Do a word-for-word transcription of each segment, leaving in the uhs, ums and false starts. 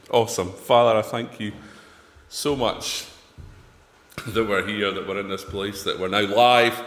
Awesome. Father, I thank you so much that we're here, that we're in this place, that we're now live,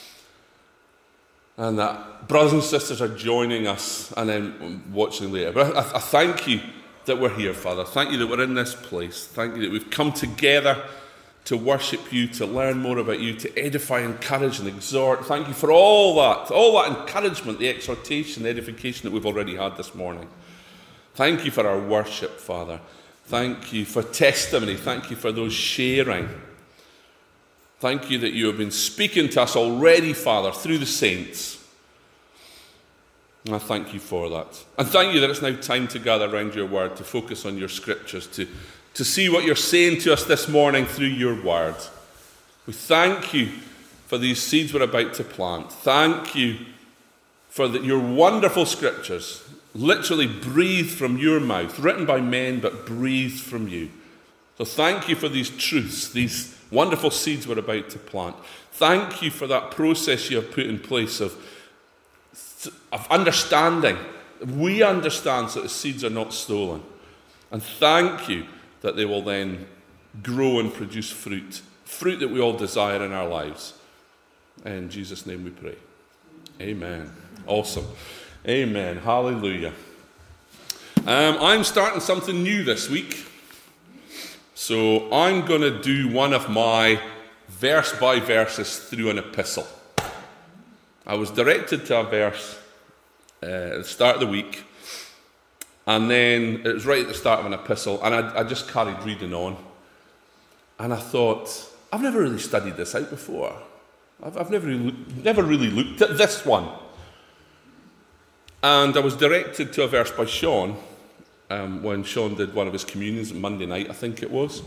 and that brothers and sisters are joining us and then watching later. But I, I thank you that we're here, Father. Thank you that we're in this place. Thank you that we've come together to worship you, to learn more about you, to edify, encourage, and exhort. Thank you for all that, all that encouragement, the exhortation, the edification that we've already had this morning. Thank you for our worship, Father. Thank you for testimony. Thank you for those sharing. Thank you that you have been speaking to us already, Father, through the saints. And I thank you for that. And thank you that it's now time to gather around your word, to focus on your scriptures, to, to see what you're saying to us this morning through your word. We thank you for these seeds we're about to plant. Thank you for the, your wonderful scriptures, literally breathed from your mouth, written by men, but breathed from you. So thank you for these truths, these wonderful seeds we're about to plant. Thank you for that process you have put in place of, of understanding. We understand that the seeds are not stolen. And thank you that they will then grow and produce fruit, fruit that we all desire in our lives. In Jesus' name we pray. Amen. Awesome. Amen. Hallelujah. Um, I'm starting something new this week. So I'm going to do one of my verse by verses through an epistle. I was directed to a verse uh, at the start of the week. And then it was right at the start of an epistle. And I, I just carried reading on. And I thought, I've never really studied this out before. I've, I've never, really, never really looked at this one. And I was directed to a verse by Sean, um, when Sean did one of his communions on Monday night, I think it was.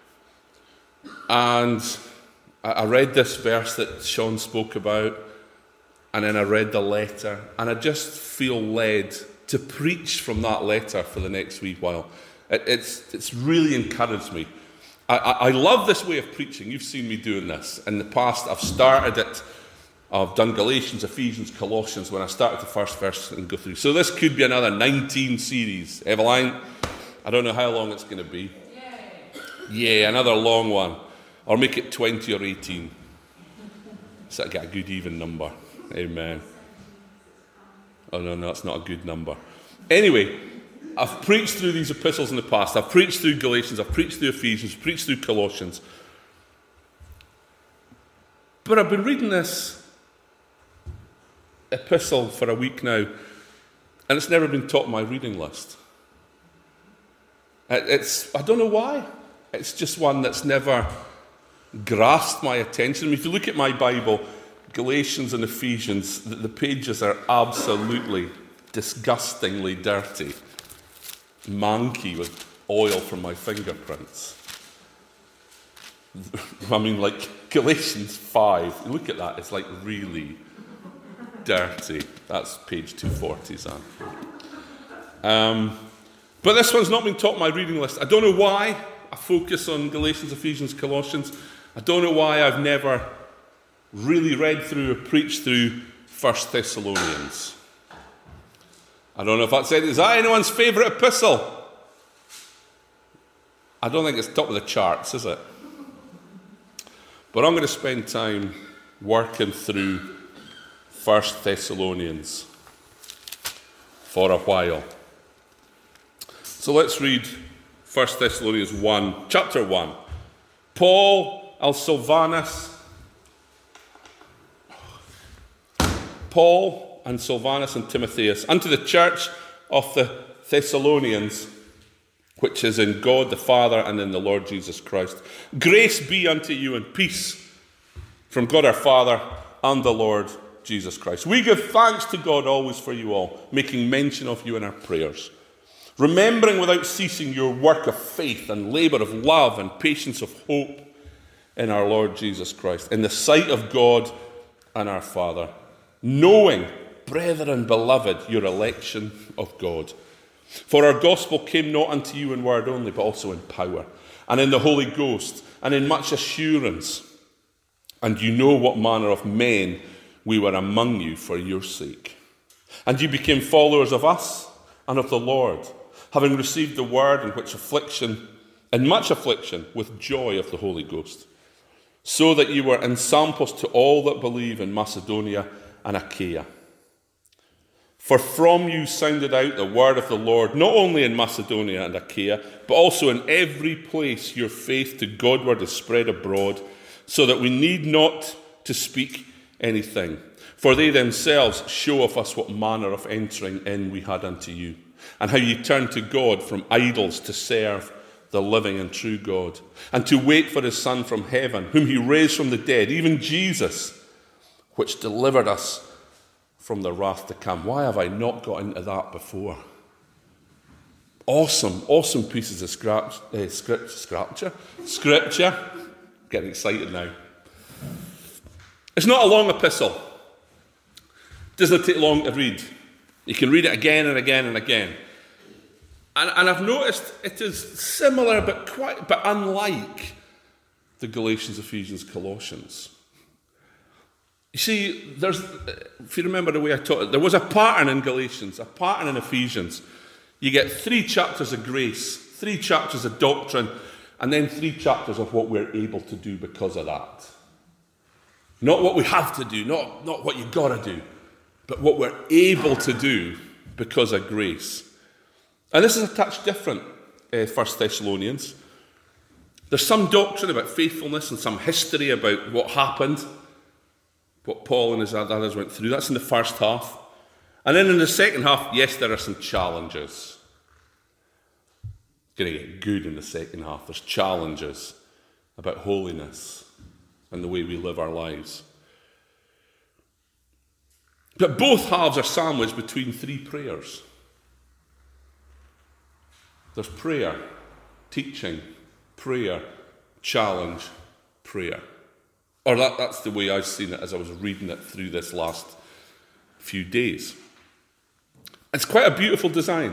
And I, I read this verse that Sean spoke about, and then I read the letter, and I just feel led to preach from that letter for the next wee while. It, it's, it's really encouraged me. I, I, I love this way of preaching. You've seen me doing this. In the past, I've started it. I've done Galatians, Ephesians, Colossians when I started the first verse and go through. So this could be another nineteen series. Eveline, I don't know how long it's going to be. Yeah, another long one. Or make it twenty or eighteen. So I get a good even number. Amen. Oh, no, no, it's not a good number. Anyway, I've preached through these epistles in the past. I've preached through Galatians. I've preached through Ephesians. I've preached through Colossians. But I've been reading this epistle for a week now, and it's never been top of my reading list. It's, I don't know why. It's just one that's never grasped my attention. I mean, if you look at my Bible, Galatians and Ephesians, the, the pages are absolutely disgustingly dirty, manky with oil from my fingerprints. I mean, like Galatians five, look at that, it's like really dirty. That's page two forty, Sam. Um, but this one's not been top of my reading list. I don't know why I focus on Galatians, Ephesians, Colossians. I don't know why I've never really read through or preached through First Thessalonians. I don't know if that's it. Is that anyone's favourite epistle? I don't think it's top of the charts, is it? But I'm going to spend time working through First Thessalonians for a while. So let's read First Thessalonians one, chapter one. Paul and Silvanus, Paul and Silvanus and Timotheus, unto the church of the Thessalonians, which is in God the Father and in the Lord Jesus Christ. Grace be unto you and peace from God our Father and the Lord Jesus Christ. We give thanks to God always for you all, making mention of you in our prayers, remembering without ceasing your work of faith and labour of love and patience of hope in our Lord Jesus Christ, in the sight of God and our Father, knowing, brethren beloved, your election of God. For our gospel came not unto you in word only, but also in power, and in the Holy Ghost, and in much assurance. And you know what manner of men we were among you for your sake. And you became followers of us and of the Lord, having received the word in which affliction, in much affliction, with joy of the Holy Ghost, so that you were ensamples to all that believe in Macedonia and Achaia. For from you sounded out the word of the Lord, not only in Macedonia and Achaia, but also in every place your faith to Godward is spread abroad, so that we need not to speak anything. For they themselves show of us what manner of entering in we had unto you, and how ye turned to God from idols to serve the living and true God, and to wait for his Son from heaven, whom he raised from the dead, even Jesus, which delivered us from the wrath to come. Why have I not got into that before? Awesome, awesome pieces of scrap, uh, script, scripture. Scripture. Getting excited now. It's not a long epistle. It doesn't take long to read. You can read it again and again and again. And, and I've noticed it is similar but quite but unlike the Galatians, Ephesians, Colossians. You see, there's, if you remember the way I taught it, there was a pattern in Galatians, a pattern in Ephesians. You get three chapters of grace, three chapters of doctrine, and then three chapters of what we're able to do because of that. Not what we have to do, not, not what you've got to do, but what we're able to do because of grace. And this is a touch different, uh, First Thessalonians. There's some doctrine about faithfulness and some history about what happened, what Paul and his others went through. That's in the first half. And then in the second half, yes, there are some challenges. It's going to get good in the second half. There's challenges about holiness and the way we live our lives. But both halves are sandwiched between three prayers. There's prayer, teaching, prayer, challenge, prayer. Or that, that's the way I've seen it as I was reading it through this last few days. It's quite a beautiful design.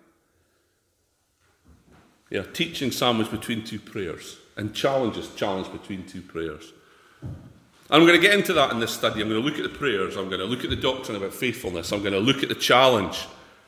Yeah, teaching sandwiched between two prayers, and challenges challenge between two prayers. I'm going to get into that in this study. I'm going to look at the prayers. I'm going to look at the doctrine about faithfulness. I'm going to look at the challenge.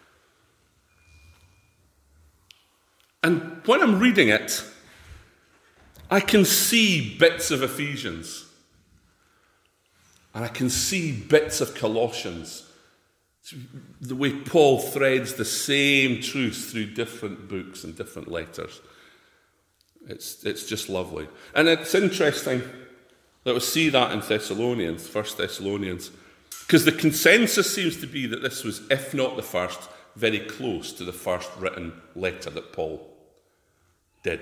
And when I'm reading it, I can see bits of Ephesians. And I can see bits of Colossians. It's the way Paul threads the same truth through different books and different letters. It's, it's just lovely. And it's interesting that we see that in Thessalonians, First Thessalonians, because the consensus seems to be that this was, if not the first, very close to the first written letter that Paul did.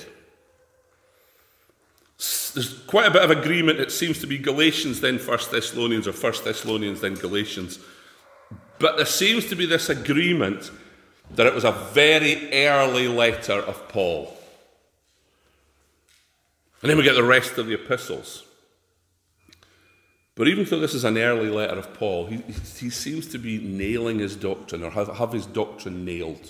There's quite a bit of agreement. It seems to be Galatians, then First Thessalonians, or First Thessalonians, then Galatians. But there seems to be this agreement that it was a very early letter of Paul. And then we get the rest of the epistles. But even though this is an early letter of Paul, he, he seems to be nailing his doctrine, or have, have his doctrine nailed.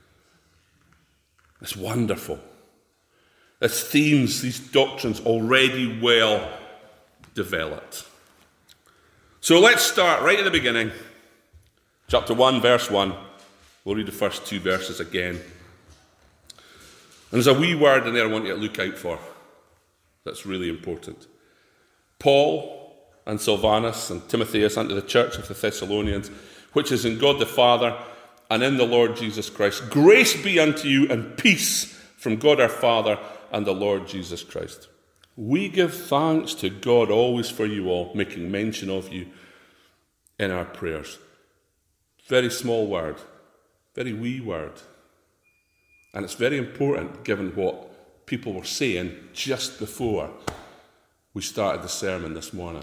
It's wonderful. Its themes, these doctrines, already well developed. So let's start right at the beginning. Chapter one, verse one. We'll read the first two verses again. And there's a wee word in there I want you to look out for. That's really important. Paul and Silvanus and Timotheus unto the church of the Thessalonians, which is in God the Father and in the Lord Jesus Christ. Grace be unto you and peace from God our Father and the Lord Jesus Christ. We give thanks to God always for you all, making mention of you in our prayers. Very small word, very wee word. And it's very important given what people were saying just before we started the sermon this morning.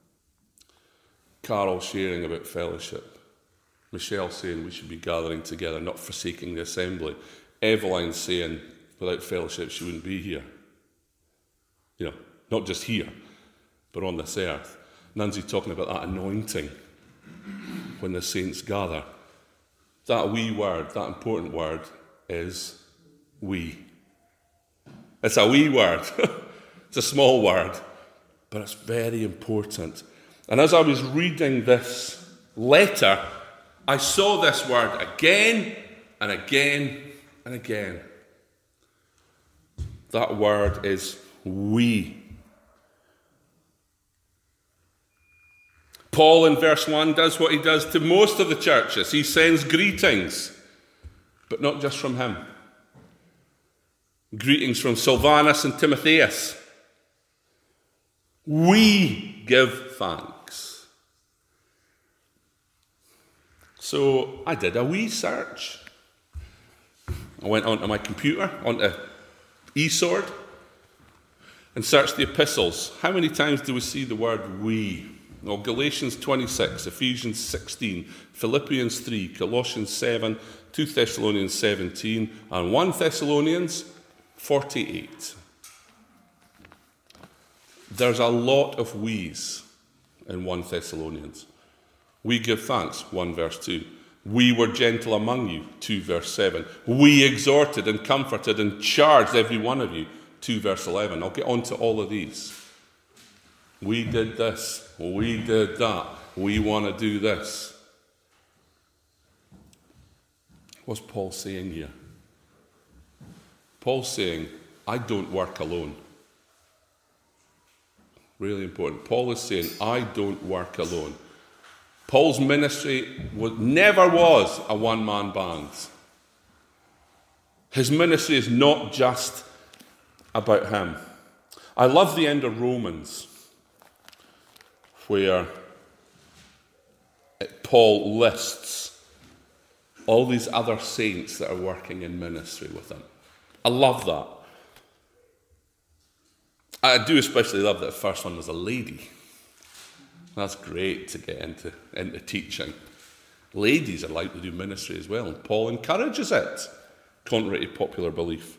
Carol sharing about fellowship. Michelle saying we should be gathering together, not forsaking the assembly. Eveline saying without fellowship she wouldn't be here. You know, not just here, but on this earth. Nancy talking about that anointing when the saints gather. That wee word, that important word, is we. It's a wee word. It's a small word, but it's very important. And as I was reading this letter, I saw this word again and again and again. That word is we. Paul in verse one does what he does to most of the churches. He sends greetings, but not just from him. Greetings from Silvanus and Timotheus. We give thanks. So I did a wee search. I went onto my computer, onto eSword, and searched the epistles. How many times do we see the word we? Well, Galatians twenty-six, Ephesians sixteen, Philippians three, Colossians seven, Second Thessalonians seventeen, and First Thessalonians forty-eight. There's a lot of we's in First Thessalonians. We give thanks, one verse two. We were gentle among you, two verse seven. We exhorted and comforted and charged every one of you, two verse eleven. I'll get on to all of these. We did this. We did that. We want to do this. What's Paul saying here? Paul's saying, I don't work alone. Really important. Paul is saying, I don't work alone. Paul's ministry was, never was a one-man band. His ministry is not just about him. I love the end of Romans, where Paul lists all these other saints that are working in ministry with him. I love that. I do especially love that the first one was a lady. That's great to get into, into teaching. Ladies are like to do ministry as well, and Paul encourages it, contrary to popular belief.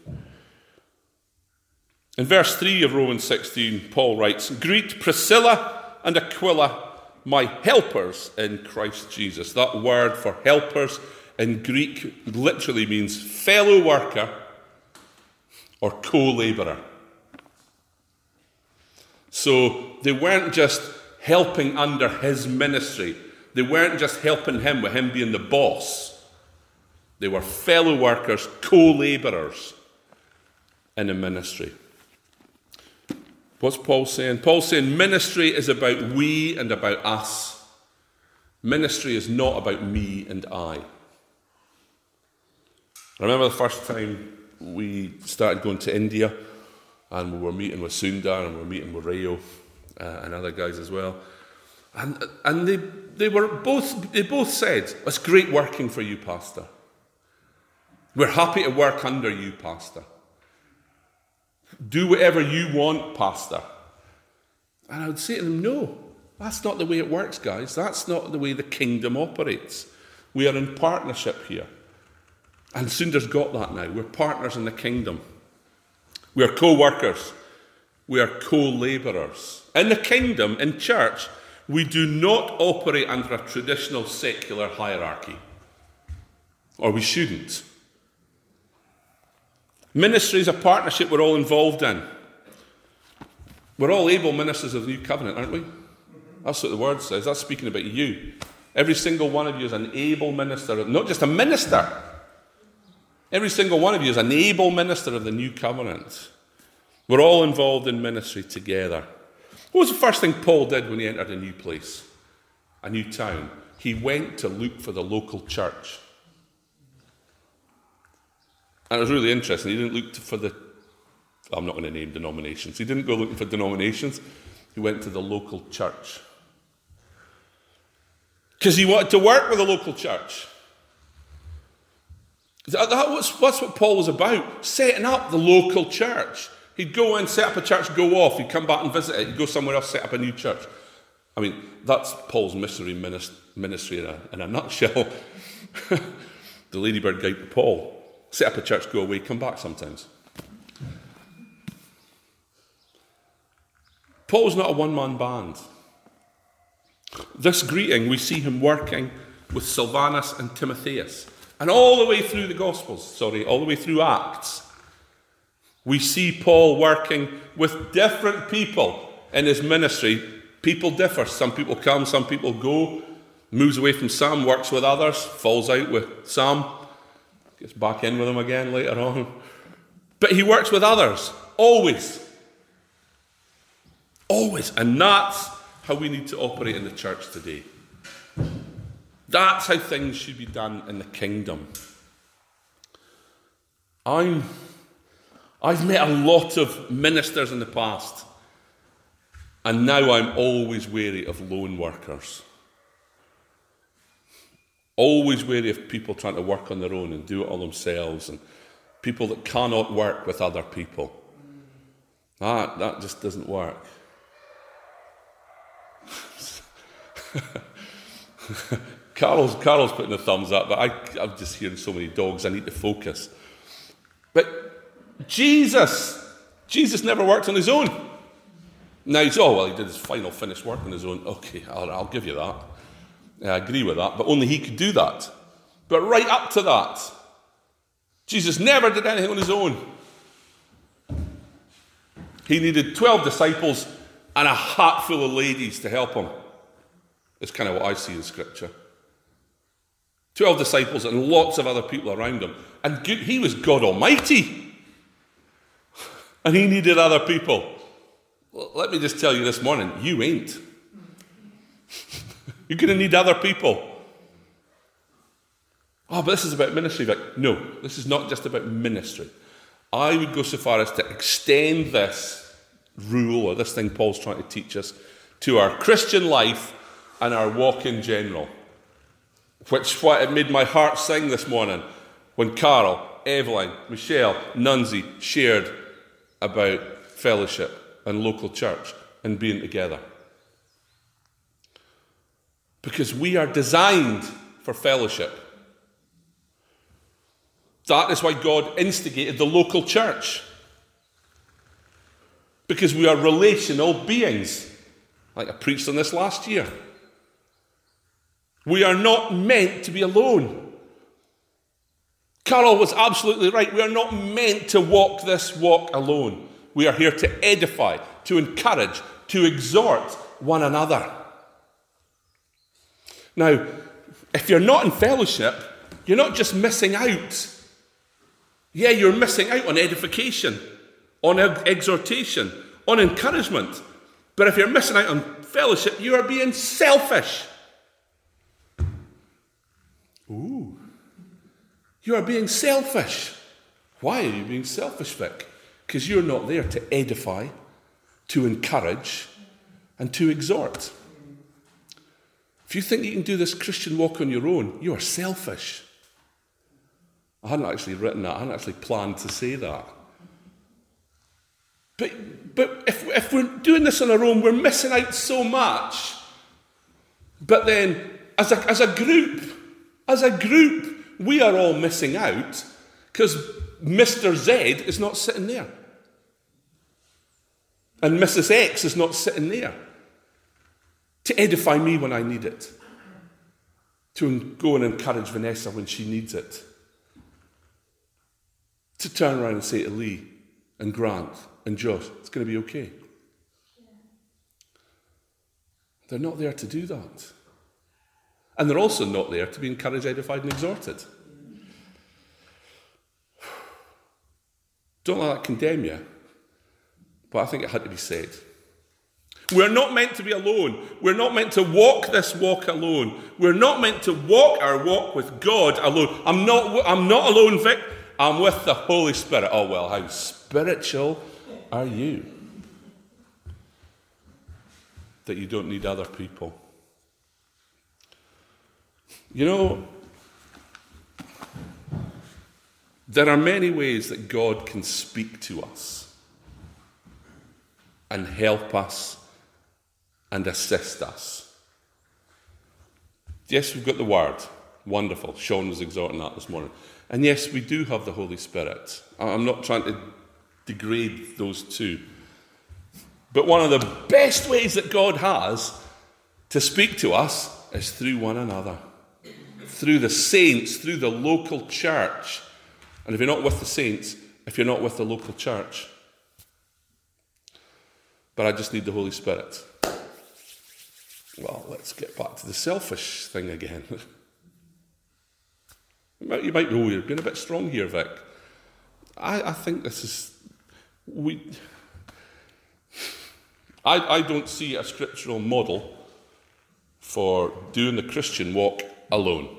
In verse three of Romans sixteen, Paul writes, Greet Priscilla and Aquila, my helpers in Christ Jesus. That word for helpers in Greek literally means fellow worker or co-laborer. So they weren't just helping under his ministry. They weren't just helping him with him being the boss. They were fellow workers, co-laborers in a ministry. What's Paul saying? Paul's saying ministry is about we and about us. Ministry is not about me and I. I remember the first time we started going to India, and we were meeting with Sundar, and we were meeting with Rayo, uh, and other guys as well. And and they they were both they both said, it's great working for you, Pastor. We're happy to work under you, Pastor. Do whatever you want, Pastor. And I would say to them, no, that's not the way it works, guys. That's not the way the kingdom operates. We are in partnership here. And Sundar's got that now. We're partners in the kingdom. We are co-workers. We are co-laborers. In the kingdom, in church, we do not operate under a traditional secular hierarchy. Or we shouldn't. Ministry is a partnership we're all involved in. We're all able ministers of the new covenant, aren't we? That's what the word says. That's speaking about you. Every single one of you is an able minister, not just a minister. Every single one of you is an able minister of the new covenant. We're all involved in ministry together. What was the first thing Paul did when he entered a new place, a new town? He went to look for the local church. And it was really interesting. He didn't look for the, I'm not going to name denominations. He didn't go looking for denominations. He went to the local church. Because he wanted to work with the local church. That, that was, that's what Paul was about, setting up the local church. He'd go in, set up a church, go off. He'd come back and visit it. He'd go somewhere else, set up a new church. I mean, that's Paul's missionary ministry in a, in a nutshell. The Ladybird Guide to Paul. Set up a church, go away, come back sometimes. Paul's not a one-man band. This greeting, we see him working with Silvanus and Timotheus. And all the way through the Gospels, sorry, all the way through Acts, we see Paul working with different people in his ministry. People differ. Some people come, some people go. Moves away from some, works with others, falls out with some. gets back in with them again later on. But he works with others, always. Always. And that's how we need to operate in the church today. That's how things should be done in the kingdom. I'm, I've met a lot of ministers in the past, and now I'm always wary of lone workers. Always wary of people trying to work on their own and do it all themselves, and people that cannot work with other people. That, that just doesn't work. Carol's, Carol's putting a thumbs up, but I, I'm just hearing so many dogs, I need to focus. But Jesus, Jesus never worked on his own. Now he's, oh, well, he did his final finished work on his own. Okay, I'll, I'll give you that. I agree with that, but only he could do that. But right up to that, Jesus never did anything on his own. He needed twelve disciples and a hat full of ladies to help him. It's kind of what I see in Scripture. Twelve disciples and lots of other people around him. And he was God Almighty. And he needed other people. Well, let me just tell you this morning, you ain't. You're going to need other people. Oh, but this is about ministry. Like, no, this is not just about ministry. I would go so far as to extend this rule, or this thing Paul's trying to teach us, to our Christian life and our walk in general. Which what it made my heart sing this morning when Carol, Evelyn, Michelle, Nunzi shared about fellowship and local church and being together. Because we are designed for fellowship. That is why God instigated the local church. Because we are relational beings. Like I preached on this last year. We are not meant to be alone. Carol was absolutely right. We are not meant to walk this walk alone. We are here to edify, to encourage, to exhort one another. Now, if you're not in fellowship, you're not just missing out. Yeah, you're missing out on edification, on exhortation, on encouragement. But if you're missing out on fellowship, you are being selfish. Ooh. You are being selfish. Why are you being selfish, Vic? Because you're not there to edify, to encourage, and to exhort. If you think you can do this Christian walk on your own, you are selfish. I hadn't actually written that. I hadn't actually planned to say that. But, but if, if we're doing this on our own, we're missing out so much. But then, as a, as a group, as a group, we are all missing out because Mister Z is not sitting there. And Missus X is not sitting there to edify me when I need it. To go and encourage Vanessa when she needs it. To turn around and say to Lee and Grant and Josh, it's going to be okay. They're not there to do that. And they're also not there to be encouraged, edified, and exhorted. Don't let that condemn you. But I think it had to be said. We're not meant to be alone. We're not meant to walk this walk alone. We're not meant to walk our walk with God alone. I'm not, I'm not alone, Vic. I'm with the Holy Spirit. Oh, well, how spiritual are you? That you don't need other people. You know, there are many ways that God can speak to us and help us and assist us. Yes, we've got the Word. Wonderful. Sean was exhorting that this morning. And yes, we do have the Holy Spirit. I'm not trying to degrade those two. But one of the best ways that God has to speak to us is through one another. Through the saints, through the local church. And if you're not with the saints, if you're not with the local church. But I just need the Holy Spirit. Well, let's get back to the selfish thing again. You might, you might go, oh, you're being a bit strong here, Vic. I, I think this is... we. I, I don't see a scriptural model for doing the Christian walk alone.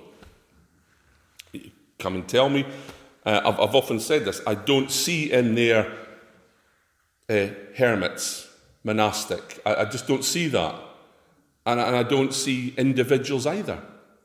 Come and tell me. Uh, I've, I've often said this. I don't see in there uh, hermits, monastic. I, I just don't see that. And, and I don't see individuals either.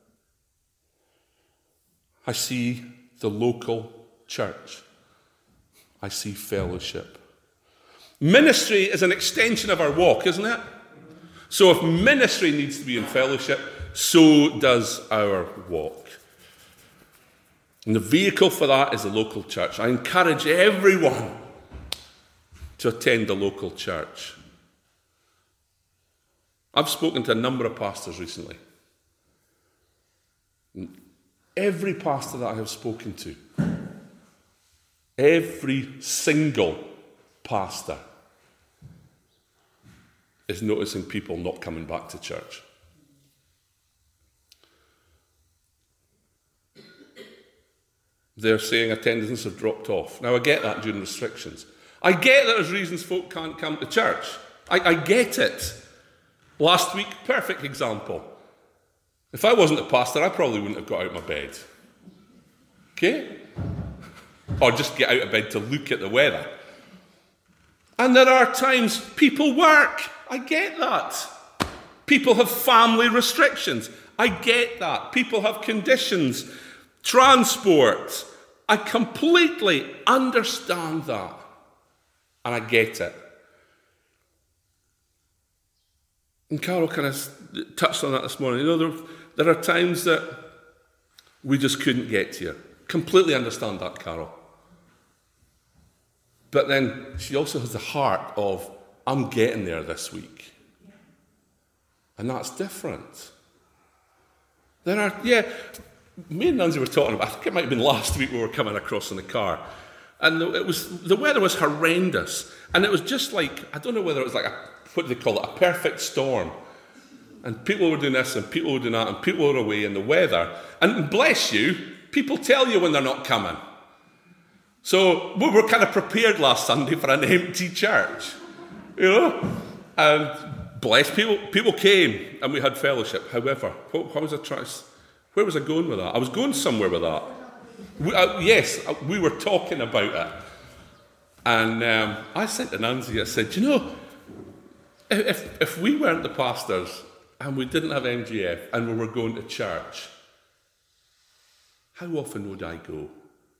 I see the local church. I see fellowship. Ministry is an extension of our walk, isn't it? So if ministry needs to be in fellowship, so does our walk. And the vehicle for that is the local church. I encourage everyone to attend the local church. I've spoken to a number of pastors recently. Every pastor that I have spoken to, every single pastor is noticing people not coming back to church. They're saying attendance have dropped off. Now, I get that during restrictions. I get that there's reasons folk can't come to church. I, I get it. Last week, perfect example. If I wasn't a pastor, I probably wouldn't have got out of my bed. Okay? Or just get out of bed to look at the weather. And there are times people work. I get that. People have family restrictions. I get that. People have conditions. Transport. I completely understand that. And I get it. And Carol kind of touched on that this morning. You know, there, there are times that we just couldn't get to you. Completely understand that, Carol. But then she also has the heart of, I'm getting there this week. And that's different. There are, yeah, me and Nancy were talking about, I think it might have been last week we were coming across in the car. And it was, the weather was horrendous. And it was just like, I don't know whether it was like, a, what do they call it, a perfect storm. And people were doing this and people were doing that and people were away in the weather. And bless you, people tell you when they're not coming. So we were kind of prepared last Sunday for an empty church, you know. And bless people, people came and we had fellowship. However, what, what was I trying? Where was I going with that? I was going somewhere with that. We, uh, yes, uh, we were talking about it, and um, I said to Nancy, I said, you know, if if we weren't the pastors and we didn't have M G F and we were going to church, how often would I go?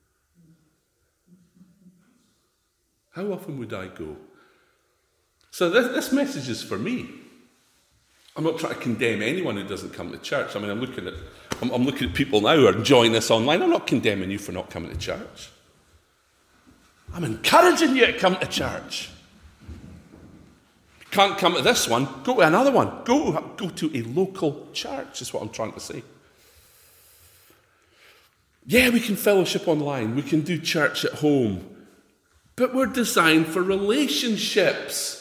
How often would I go? So this, this message is for me. I'm not trying to condemn anyone who doesn't come to church. I mean, I'm looking at I'm, I'm looking at people now who are enjoying this online. I'm not condemning you for not coming to church. I'm encouraging you to come to church. If you can't come to this one, go to another one. Go, go to a local church, is what I'm trying to say. Yeah, we can fellowship online. We can do church at home. But we're designed for relationships.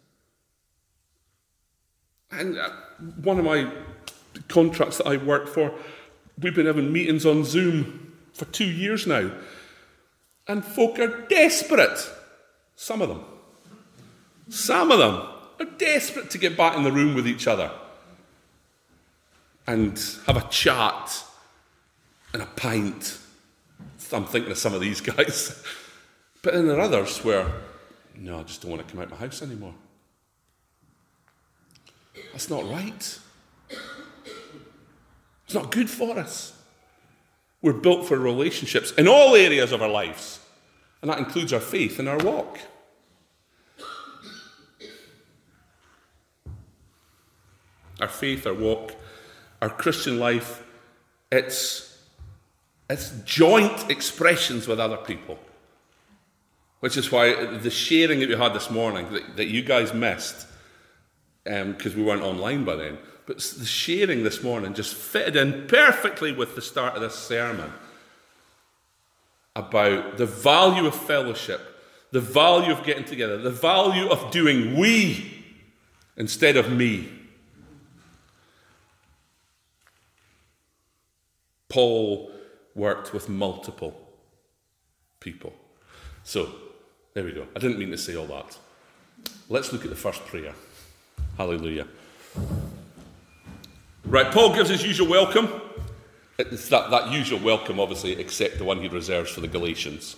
And uh, one of my contracts that I worked for, we've been having meetings on Zoom for two years now. And folk are desperate. Some of them. Some of them are desperate to get back in the room with each other and have a chat and a pint. I'm thinking of some of these guys. But then there are others where, no, I just don't want to come out of my house anymore. That's not right. It's not good for us. We're built for relationships in all areas of our lives. And that includes our faith and our walk. Our faith, our walk, our Christian life, it's, it's joint expressions with other people. Which is why the sharing that we had this morning, that, that you guys missed, because um, we weren't online by then, but the sharing this morning just fitted in perfectly with the start of this sermon about the value of fellowship, the value of getting together, the value of doing we instead of me. Paul worked with multiple people. So, there we go. I didn't mean to say all that. Let's look at the first prayer. Hallelujah. Right, Paul gives his usual welcome. It's that, that usual welcome, obviously, except the one he reserves for the Galatians.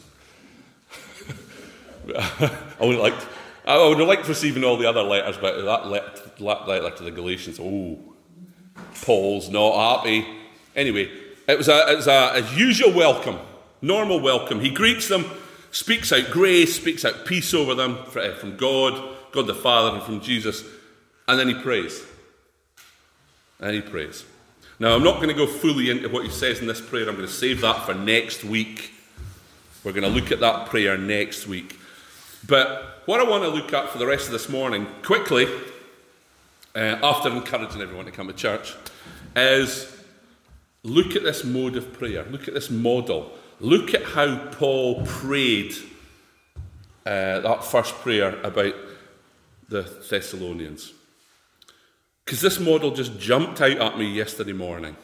I would like, to, I would have liked receiving all the other letters, but that letter, letter to the Galatians, oh, Paul's not happy. Anyway, it was a, it was a, a usual welcome, normal welcome. He greets them, speaks out grace, speaks out peace over them from God, God the Father, and from Jesus, and then he prays. And he prays. Now, I'm not going to go fully into what he says in this prayer. I'm going to save that for next week. We're going to look at that prayer next week. But what I want to look at for the rest of this morning, quickly, uh, after encouraging everyone to come to church, is look at this mode of prayer. Look at this model. Look at how Paul prayed uh, that first prayer about the Thessalonians. Because this model just jumped out at me yesterday morning.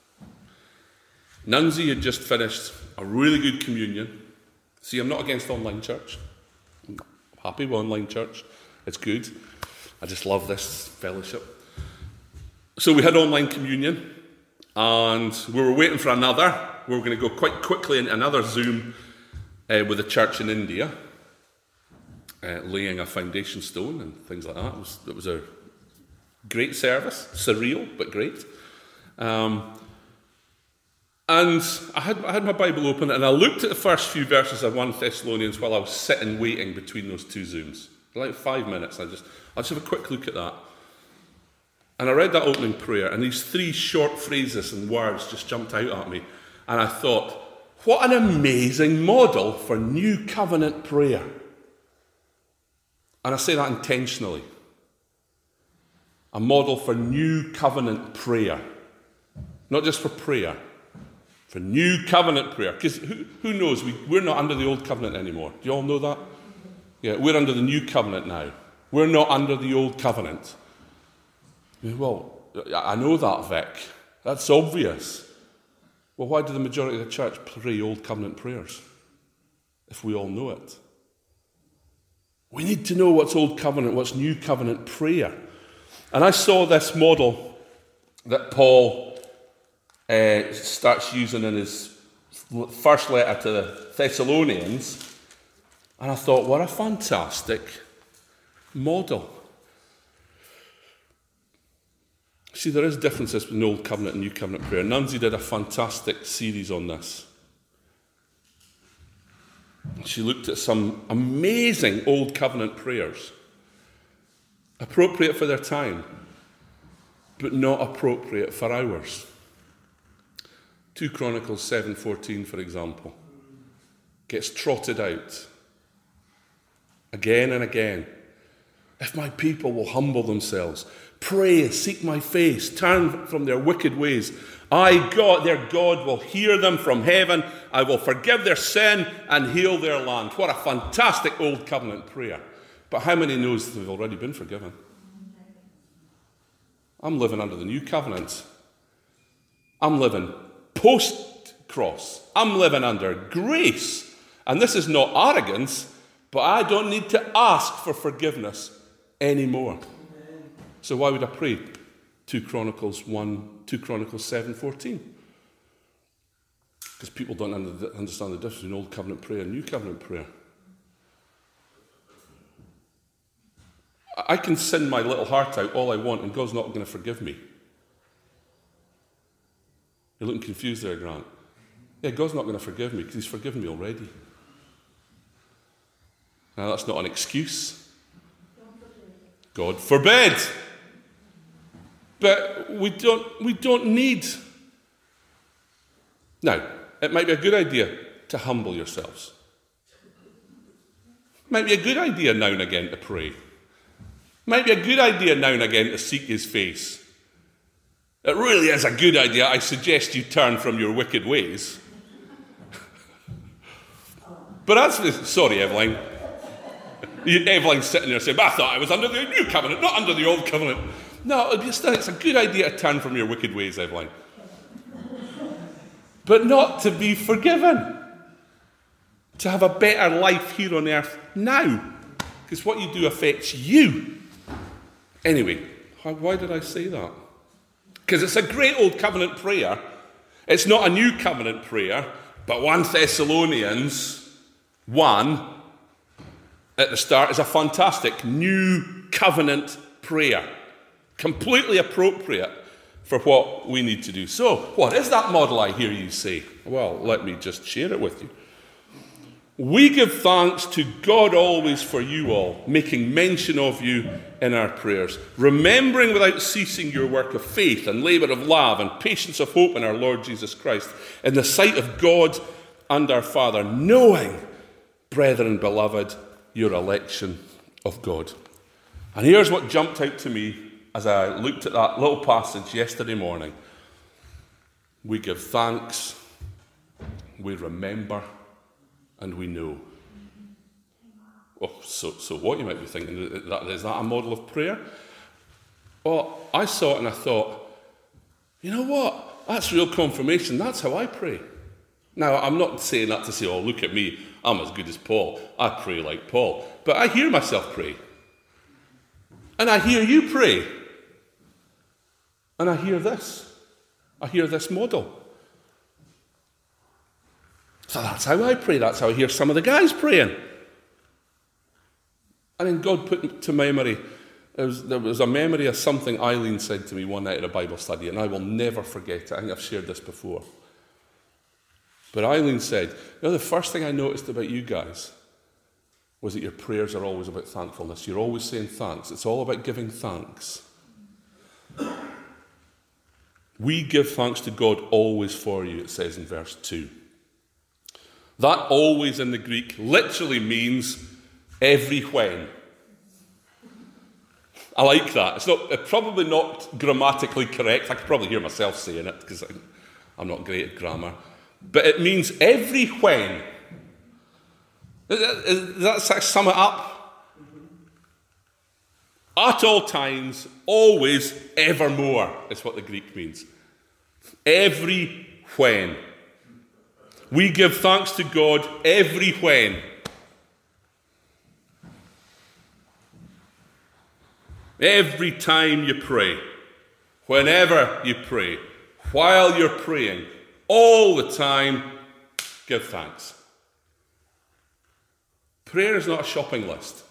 Nunzi had just finished a really good communion. See, I'm not against online church. I'm happy with online church. It's good. I just love this fellowship. So we had online communion, and we were waiting for another. We were going to go quite quickly into another Zoom uh, with a church in India, uh, laying a foundation stone and things like that. It was, it was a great service, surreal, but great. Um, and I had, I had my Bible open, and I looked at the first few verses of First Thessalonians while I was sitting waiting between those two Zooms. Like five minutes. I just, I'll just have a quick look at that. And I read that opening prayer, and these three short phrases and words just jumped out at me. And I thought, what an amazing model for new covenant prayer. And I say that intentionally. A model for new covenant prayer. Not just for prayer, for new covenant prayer. Because who, who knows, we, we're not under the old covenant anymore. Do you all know that? Yeah, we're under the new covenant now. We're not under the old covenant. Well, I know that, Vic. That's obvious. Well, why do the majority of the church pray old covenant prayers if we all know it? We need to know what's old covenant, what's new covenant prayer. And I saw this model that Paul uh, starts using in his first letter to the Thessalonians, and I thought, what a fantastic model. See, there is differences between Old Covenant and New Covenant prayer. Nunzi did a fantastic series on this. She looked at some amazing Old Covenant prayers, appropriate for their time, but not appropriate for ours. Second Chronicles seven fourteen, for example, gets trotted out again and again. If my people will humble themselves, pray, seek my face, turn from their wicked ways, I, God, their God, will hear them from heaven. I will forgive their sin and heal their land. What a fantastic Old Covenant prayer. But how many knows they've already been forgiven? I'm living under the New Covenant. I'm living post-cross. I'm living under grace. And this is not arrogance, but I don't need to ask for forgiveness anymore. So why would I pray Second Chronicles one, Second Chronicles seven fourteen? Because people don't under, understand the difference between Old Covenant prayer and New Covenant prayer. I can sin my little heart out all I want, and God's not going to forgive me. You're looking confused there, Grant. Yeah, God's not going to forgive me because he's forgiven me already. Now, that's not an excuse. God forbid. But we don't, we don't need. Now, it might be a good idea to humble yourselves. It might be a good idea now and again to pray. It might be a good idea now and again to seek his face. It really is a good idea. I suggest you turn from your wicked ways. But that's, sorry, Evelyn. Evelyn's sitting there saying, but I thought I was under the new covenant, not under the old covenant. No, it's a good idea to turn from your wicked ways, Evelyn. but not to be forgiven. To have a better life here on earth now. Because what you do affects you. Anyway, why did I say that? Because it's a great old covenant prayer. It's not a new covenant prayer, but First Thessalonians one at the start is a fantastic new covenant prayer. Completely appropriate for what we need to do. So, what is that model, I hear you say? Well, let me just share it with you. We give thanks to God always for you all, making mention of you in our prayers, remembering without ceasing your work of faith and labour of love and patience of hope in our Lord Jesus Christ, in the sight of God and our Father, knowing, brethren beloved, your election of God. And here's what jumped out to me as I looked at that little passage yesterday morning. We give thanks, we remember, and we know. Oh, so, so what you might be thinking, is that a model of prayer? Well, I saw it and I thought, you know what? That's real confirmation. That's how I pray. Now, I'm not saying that to say, oh, look at me. I'm as good as Paul. I pray like Paul. But I hear myself pray. And I hear you pray. And I hear this. I hear this model. So that's how I pray. That's how I hear some of the guys praying. And then God put to memory, there was, there was a memory of something Eileen said to me one night at a Bible study, and I will never forget it. I think I've shared this before. But Eileen said, you know, the first thing I noticed about you guys was that your prayers are always about thankfulness. You're always saying thanks. It's all about giving thanks. We give thanks to God always for you, it says in verse two. That always in the Greek literally means every when. I like that. It's not it's probably not grammatically correct. I could probably hear myself saying it because I'm not great at grammar. But it means every when. Does that sum it up? At all times, always, evermore is what the Greek means. Every when. We give thanks to God every when. Every time you pray, whenever you pray, while you're praying, all the time, give thanks. Prayer is not a shopping list.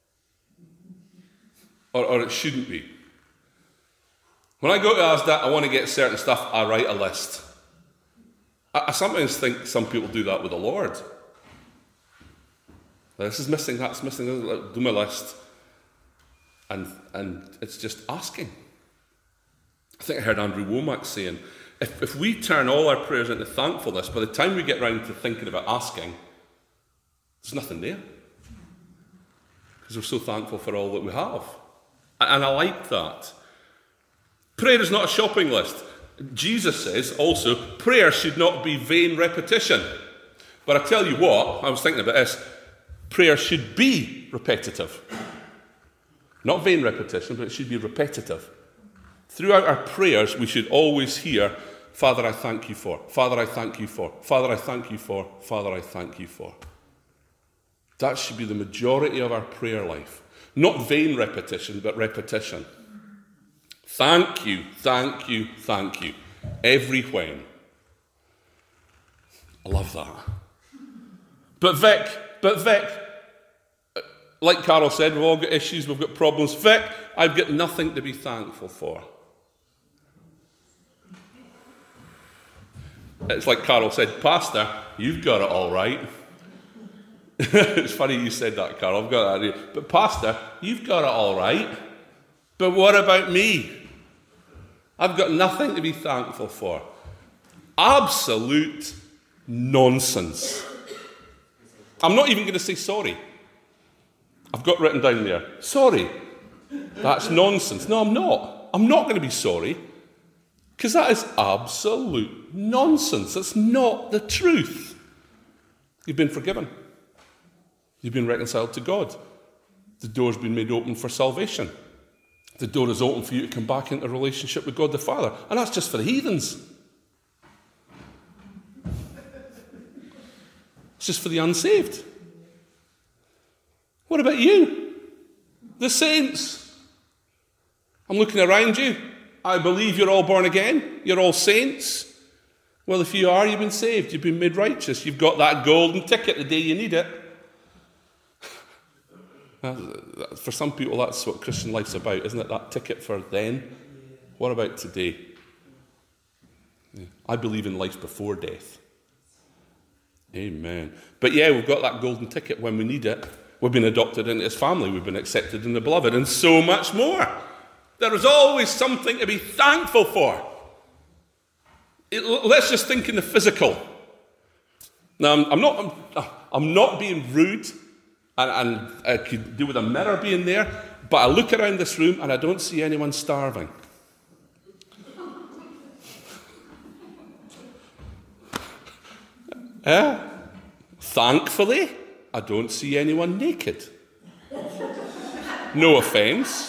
Or, or it shouldn't be. When I go to Asda, I want to get certain stuff, I write a list. I sometimes think some people do that with the Lord. This is missing, that's missing, do my list. And and it's just asking. I think I heard Andrew Womack saying, if, if we turn all our prayers into thankfulness, by the time we get round to thinking about asking, there's nothing there. Because we're so thankful for all that we have. And I like that. Prayer is not a shopping list. Jesus says also, prayer should not be vain repetition. But I tell you what, I was thinking about this, prayer should be repetitive. Not vain repetition, but it should be repetitive. Throughout our prayers, we should always hear, Father, I thank you for, Father, I thank you for, Father, I thank you for, Father, I thank you for. That should be the majority of our prayer life. Not vain repetition, but repetition. Thank you, thank you, thank you. Every when. I love that. But Vic, but Vic, like Carol said, we've all got issues, we've got problems. Vic, I've got nothing to be thankful for. It's like Carol said, Pastor, you've got it all right. It's funny you said that, Carol. I've got that. But Pastor, you've got it all right. But what about me? I've got nothing to be thankful for. Absolute nonsense. I'm not even going to say sorry. I've got written down there, sorry. That's nonsense. No, I'm not. I'm not going to be sorry. Because that is absolute nonsense. That's not the truth. You've been forgiven. You've been reconciled to God. The door's been made open for salvation. The door is open for you to come back into a relationship with God the Father. And that's just for the heathens. It's just for the unsaved. What about you? The saints. I'm looking around you. I believe you're all born again. You're all saints. Well, if you are, you've been saved. You've been made righteous. You've got that golden ticket the day you need it. For some people, that's what Christian life's about, isn't it? That ticket for then. What about today? I believe in life before death. Amen. But yeah, we've got that golden ticket when we need it. We've been adopted into his family. We've been accepted in the beloved, and so much more. There is always something to be thankful for. It, let's just think in the physical. Now, I'm, I'm not. I'm, I'm not being rude, and, and I could do with a mirror being there. But I look around this room and I don't see anyone starving. Eh? Thankfully, I don't see anyone naked. No offence.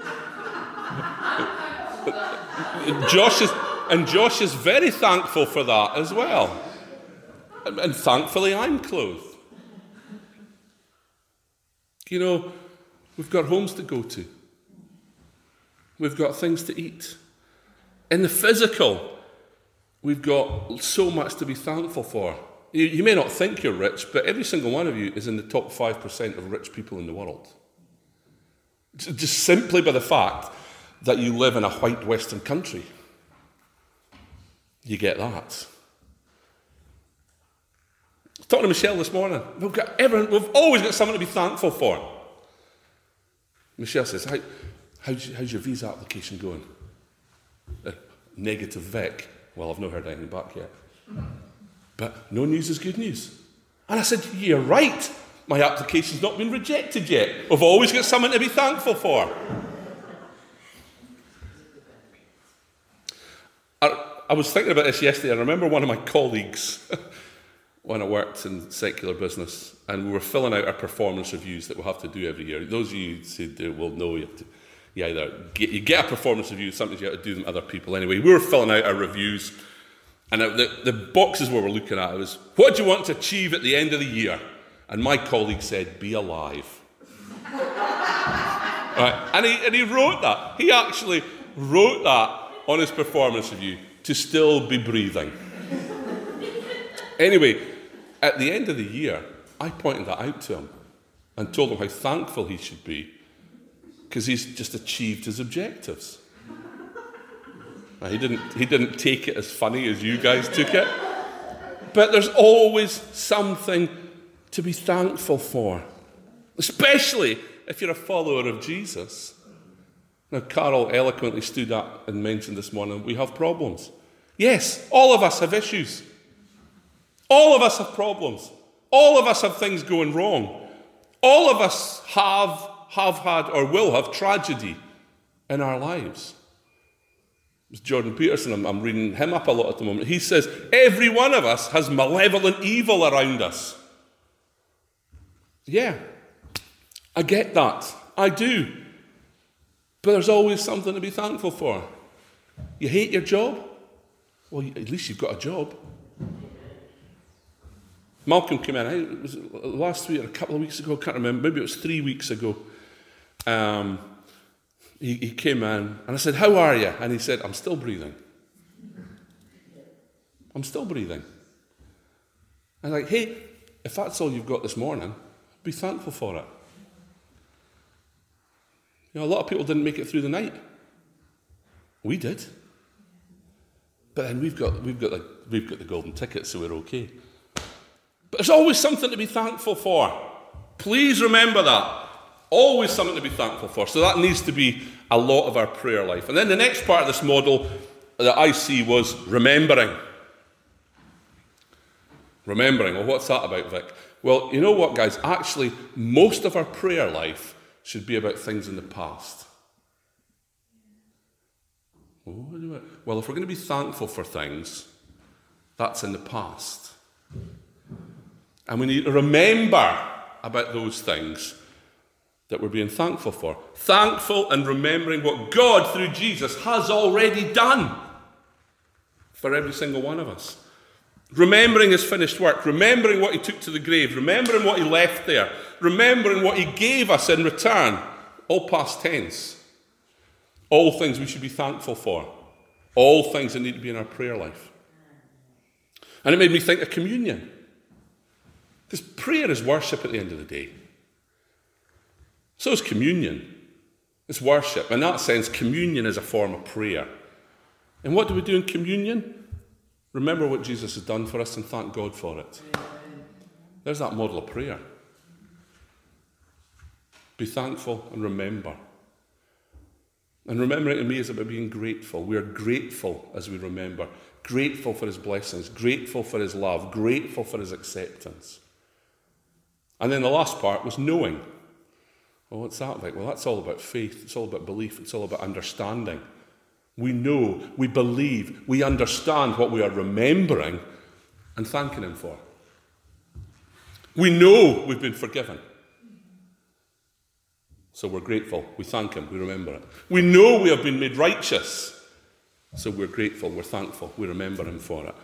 Josh is, and Josh is very thankful for that as well. And, and thankfully, I'm clothed. You know, we've got homes to go to. We've got things to eat. In the physical, we've got so much to be thankful for. You, you may not think you're rich, but every single one of you is in the top five percent of rich people in the world. Just simply by the fact that you live in a white Western country. You get that. I was talking to Michelle this morning. We've got everyone, we've always got something to be thankful for. Michelle says, How, how's, how's your visa application going? Uh, negative Vic. Well, I've not heard anything back yet. But no news is good news. And I said, you're right. My application's not been rejected yet. We've always got something to be thankful for. I, I was thinking about this yesterday. I remember one of my colleagues when I worked in secular business, and we were filling out our performance reviews that we have to do every year. Those of you who do will know you have to, you either get, you get a performance review, sometimes you have to do them with other people anyway. We were filling out our reviews, and the, the boxes we were looking at was, what do you want to achieve at the end of the year? And my colleague said, be alive. Right? And, he, and he wrote that. He actually wrote that on his performance review, to still be breathing. Anyway, at the end of the year, I pointed that out to him and told him how thankful he should be because he's just achieved his objectives. Now, he didn't, he didn't take it as funny as you guys took it, but there's always something to be thankful for, especially if you're a follower of Jesus. Now, Carol eloquently stood up and mentioned this morning, we have problems. Yes, all of us have issues. All of us have problems. All of us have things going wrong. All of us have, have had or will have tragedy in our lives. It's Jordan Peterson, I'm, I'm reading him up a lot at the moment. He says, every one of us has malevolent evil around us. Yeah, I get that. I do. But there's always something to be thankful for. You hate your job? Well, at least you've got a job. Malcolm came in, it was last week or a couple of weeks ago, I can't remember, maybe it was three weeks ago. Um, he, he came in, and I said, how are you? And he said, I'm still breathing. I'm still breathing. I'm like, hey, if that's all you've got this morning, be thankful for it. You know, a lot of people didn't make it through the night. We did. But then we've got we've got the we've got the golden ticket, so we're okay. But there's always something to be thankful for. Please remember that. Always something to be thankful for. So that needs to be a lot of our prayer life. And then the next part of this model that I see was remembering. Remembering. Well, what's that about, Vic? Well, you know what, guys? Actually, most of our prayer life should be about things in the past. Well, if we're going to be thankful for things, that's in the past. And we need to remember about those things that we're being thankful for. Thankful and remembering what God, through Jesus, has already done for every single one of us. Remembering his finished work, remembering what he took to the grave, remembering what he left there, remembering what he gave us in return, all past tense. All things we should be thankful for. All things that need to be in our prayer life. And it made me think of communion. Because prayer is worship at the end of the day. So is communion. It's worship. In that sense, communion is a form of prayer. And what do we do in communion? Remember what Jesus has done for us and thank God for it. There's that model of prayer. Be thankful and remember. And remembering to me is about being grateful. We are grateful as we remember. Grateful for his blessings. Grateful for his love. Grateful for his acceptance. And then the last part was knowing. Well, what's that like? Well, that's all about faith. It's all about belief. It's all about understanding. We know, we believe, we understand what we are remembering and thanking him for. We know we've been forgiven. So we're grateful. We thank him. We remember it. We know we have been made righteous. So we're grateful. We're thankful. We remember him for it.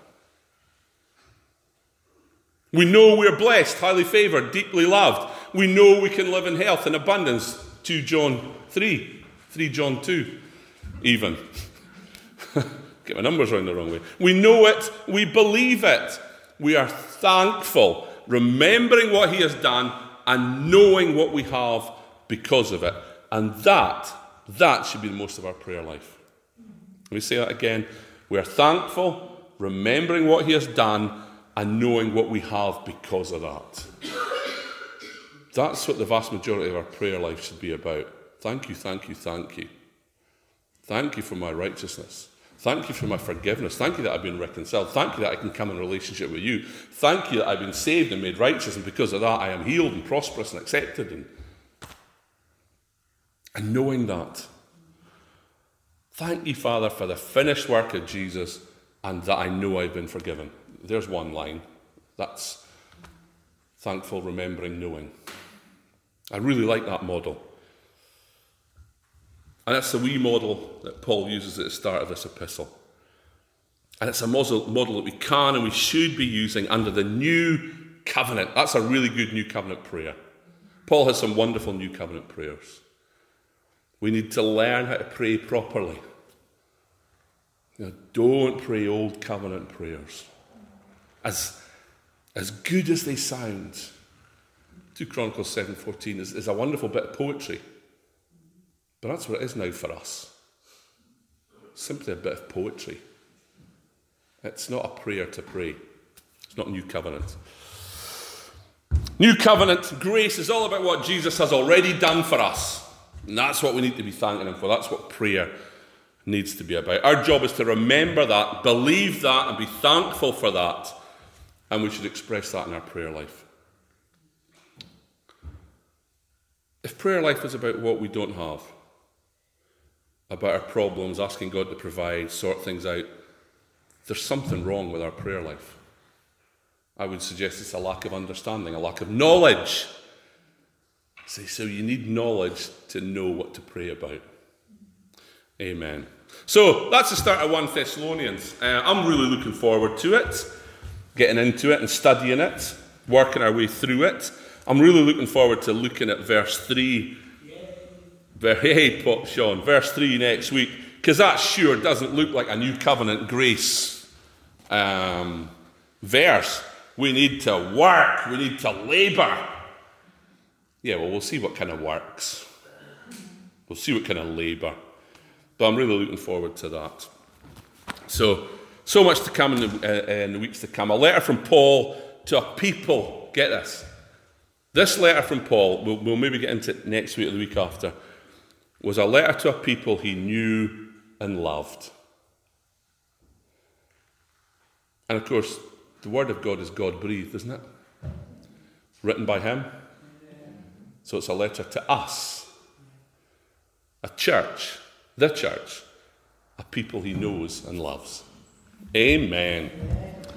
We know we're blessed, highly favoured, deeply loved. We know we can live in health and abundance. two John three, three John two, even. Get my numbers round the wrong way. We know it. We believe it. We are thankful, remembering what he has done and knowing what we have because of it. And that, that should be the most of our prayer life. Let me say that again. We are thankful, remembering what he has done and knowing what we have because of that. That's what the vast majority of our prayer life should be about. Thank you, thank you, thank you. Thank you for my righteousness. Thank you for my forgiveness. Thank you that I've been reconciled. Thank you that I can come in relationship with you. Thank you that I've been saved and made righteous, and because of that I am healed and prosperous and accepted. And, and knowing that. Thank you, Father, for the finished work of Jesus and that I know I've been forgiven. There's one line. That's thankful, remembering, knowing. I really like that model. And that's the wee model that Paul uses at the start of this epistle. And it's a model, model that we can and we should be using under the new covenant. That's a really good new covenant prayer. Paul has some wonderful new covenant prayers. We need to learn how to pray properly. You know, don't pray old covenant prayers. As, as good as they sound, two Chronicles seven fourteen is, is a wonderful bit of poetry. But that's what it is now for us. Simply a bit of poetry. It's not a prayer to pray. It's not new covenant. New covenant grace is all about what Jesus has already done for us. And that's what we need to be thanking him for. That's what prayer needs to be about. Our job is to remember that, believe that, and be thankful for that. And we should express that in our prayer life. If prayer life is about what we don't have, about our problems, asking God to provide, sort things out, there's something wrong with our prayer life. I would suggest it's a lack of understanding, a lack of knowledge. So you need knowledge to know what to pray about. Amen. So that's the start of First Thessalonians. Uh, I'm really looking forward to it, getting into it and studying it, working our way through it. I'm really looking forward to looking at verse three. Hey, Pop Sean, verse three next week, because that sure doesn't look like a new covenant grace um, verse. We need to work. We need to labour. Yeah, well, we'll see what kind of works. We'll see what kind of labour. But I'm really looking forward to that. So, so much to come in the, uh, in the weeks to come. A letter from Paul to a people. Get this. This letter from Paul, we'll, we'll maybe get into it next week or the week after, was a letter to a people he knew and loved. And of course, the word of God is God-breathed, isn't it? Written by him. So it's a letter to us. A church, the church, a people he knows and loves. Amen.